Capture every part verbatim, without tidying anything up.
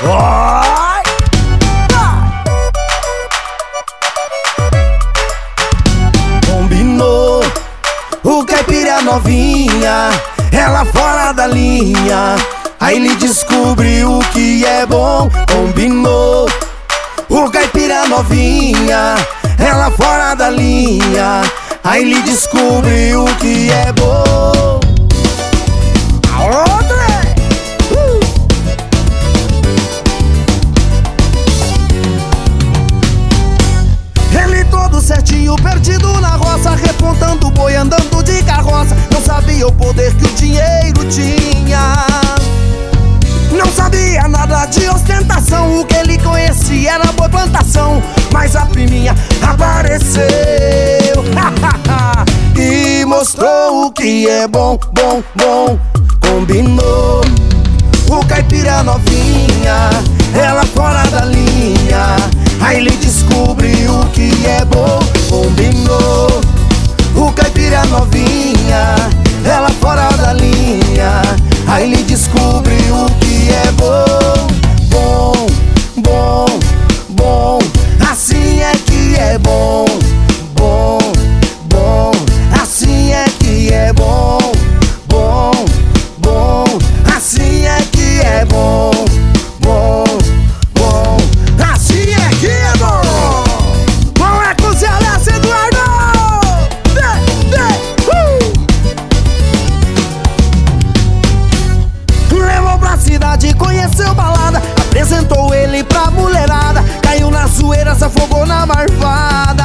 Oi! Combinou, o caipira novinha, ela fora da linha. Aí ele descobriu o que é bom. Combinou, o caipira novinha, ela fora da linha. Aí ele descobriu o que é bom. A outra uh. Ele todo certinho, perdido na roça, repontando boi, andando de carroça. Não sabia o poder que o dinheiro tinha. Não sabia nada de ostentação. O que ele conhecia era boa plantação. Mas a priminha apareceu e mostrou o que é bom, bom, bom. Combinou, o caipira novinha, ela fora da linha. Aí ele descobriu o que é bom. Combinou, o caipira novinha, ela fora da linha. Aí ele descobriu o que é bom. Bom, bom, bom. Assim é que é bom. Bom, bom. Assim é que é bom. Bom, bom. Assim é que é bom. Bom, bom. Assim é que é bom. Bom é com o Zé Alessio, Eduardo. De, de, uh. Levou pra cidade, conheceu balada, apresentou ele pra mulherada. Caiu na zoeira, se afogou na marvada.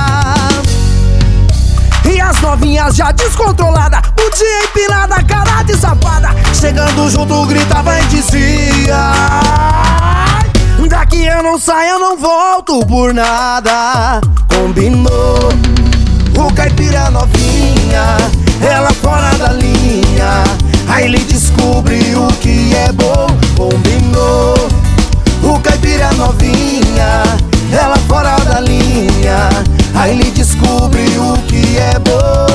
E as novinhas já descontrolada, putinha empinada, cara de safada. Chegando junto gritava e dizia: daqui eu não saio, eu não volto por nada. Combinou, o caipira novinha, ela fora da linha. Aí ele descobriu o que é bom. Combinou, o caipira novinha, ela fora da linha. Aí ele descobriu o que é bom.